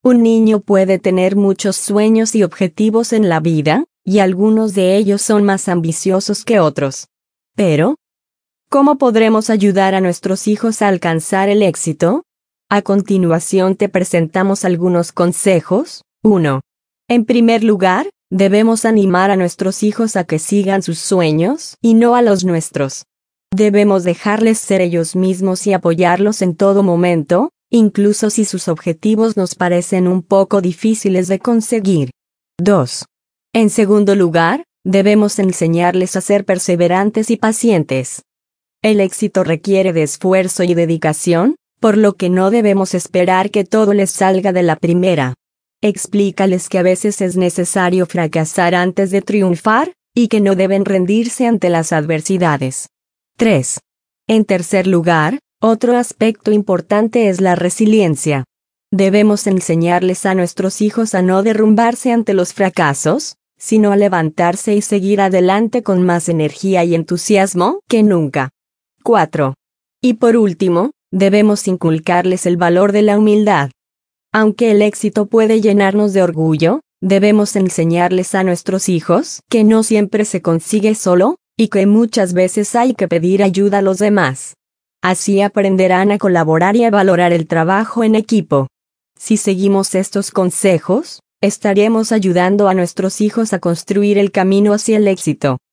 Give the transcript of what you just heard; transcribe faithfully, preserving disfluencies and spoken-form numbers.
Un niño puede tener muchos sueños y objetivos en la vida, y algunos de ellos son más ambiciosos que otros. Pero, ¿cómo podremos ayudar a nuestros hijos a alcanzar el éxito? A continuación te presentamos algunos consejos. uno. En primer lugar, debemos animar a nuestros hijos a que sigan sus sueños y no a los nuestros. Debemos dejarles ser ellos mismos y apoyarlos en todo momento, incluso si sus objetivos nos parecen un poco difíciles de conseguir. dos. En segundo lugar, debemos enseñarles a ser perseverantes y pacientes. El éxito requiere de esfuerzo y dedicación, por lo que no debemos esperar que todo les salga de la primera. Explícales que a veces es necesario fracasar antes de triunfar, y que no deben rendirse ante las adversidades. tres. En tercer lugar, otro aspecto importante es la resiliencia. Debemos enseñarles a nuestros hijos a no derrumbarse ante los fracasos, sino a levantarse y seguir adelante con más energía y entusiasmo que nunca. cuatro. Y por último, debemos inculcarles el valor de la humildad. Aunque el éxito puede llenarnos de orgullo, debemos enseñarles a nuestros hijos que no siempre se consigue solo, y que muchas veces hay que pedir ayuda a los demás. Así aprenderán a colaborar y a valorar el trabajo en equipo. Si seguimos estos consejos, estaremos ayudando a nuestros hijos a construir el camino hacia el éxito.